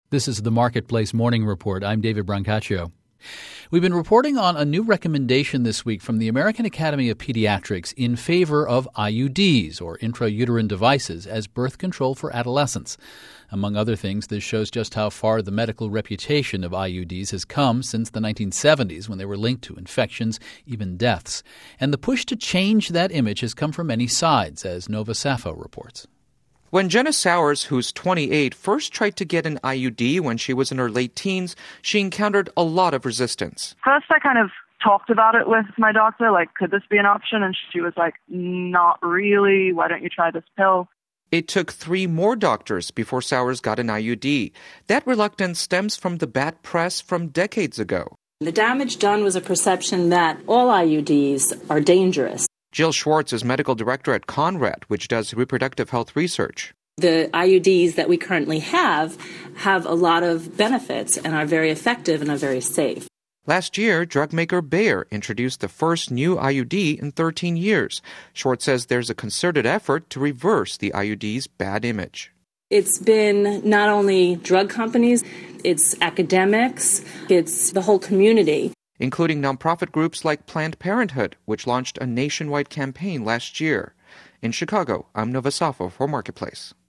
This is the Marketplace Morning Report. I'm David Brancaccio. We've been reporting on a new recommendation this week from the American Academy of Pediatrics in favor of IUDs, or intrauterine devices, as birth control for adolescents. Among other things, this shows just how far the medical reputation of IUDs has come since the 1970s, when they were linked to infections, even deaths. And the push to change that image has come from many sides, as Nova Safo reports. When Jenna Sowers, who's 28, first tried to get an IUD when she was in her late teens, she encountered a lot of resistance. First, I kind of talked about it with my doctor, like, could this be an option? And she was like, not really. Why don't you try this pill? It took 3 more doctors before Sowers got an IUD. That reluctance stems from the bad press from decades ago. The damage done was a perception that all IUDs are dangerous. Jill Schwartz is medical director at Conrad, which does reproductive health research. The IUDs that we currently have a lot of benefits and are very effective and are very safe. Last year, drug maker Bayer introduced the first new IUD in 13 years. Schwartz says there's a concerted effort to reverse the IUD's bad image. It's been not only drug companies, it's academics, it's the whole community, including nonprofit groups like Planned Parenthood, which launched a nationwide campaign last year. In Chicago, I'm Nova Safo for Marketplace.